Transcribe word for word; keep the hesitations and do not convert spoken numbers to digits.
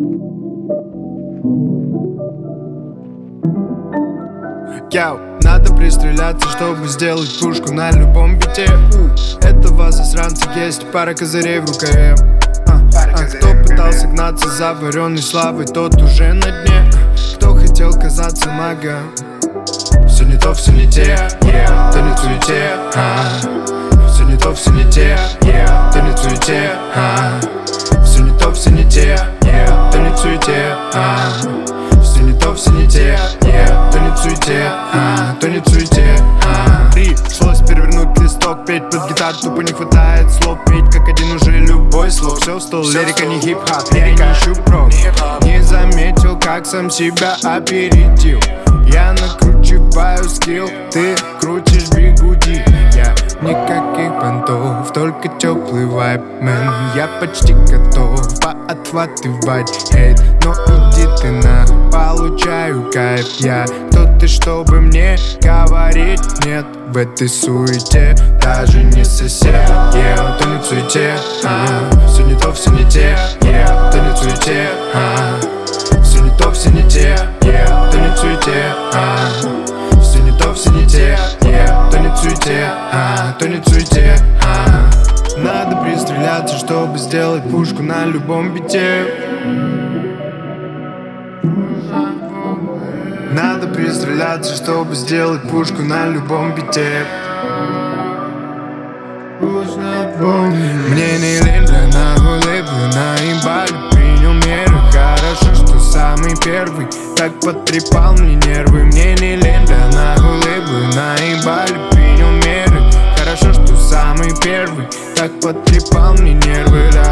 Яу, надо пристреляться, чтобы сделать пушку на любом бите. Этого засранца есть пара козырей в рукаве. А, а кто пытался гнаться за вареной славой, тот уже на дне. Кто хотел казаться магом, все не то, все не те, yeah. Ты не суете, а. Все не то, все не те, yeah. Ты не суете, а. Все не то, все не те, yeah. Ты не суете, а. Все не то, все не те, yeah. Ты не суете, а. Ты не суете, а. Пришлось перевернуть листок, петь под гитару, тупо не хватает слов. Петь как один уже любой слог. Все в стол, лирика не хип-хоп, я не ищу прок. Не заметил, как сам себя опередил. Я накручиваю скилл, ты крутишь бигуди. Я никаких понтов, только теплый вайб, мэн. Я почти готов поотхватывать хейт, но иди ты на, получаю кайф. Я кто ты, чтобы мне говорить нет в этой суете, даже не сосед, yeah. Ты не в суете, а. Все не то, все не те, yeah. Ты не в суете, а. Все не то, все не те, yeah. Ты не в суете, а. Все не то, все не те, yeah. Ты не в суете, а. Ты не в суете, а. Надо пристреляться, чтобы сделать пушку на любом бите. Надо пристреляться, чтобы сделать пушку на любом бите. Мне не лень для нахуй, наебали, принял меры. Хорошо, что самый первый так потрепал мне нервы. Мне не лень для нахуй, наебали, принял меры. Хорошо, что самый первый так потрепал мне нервы.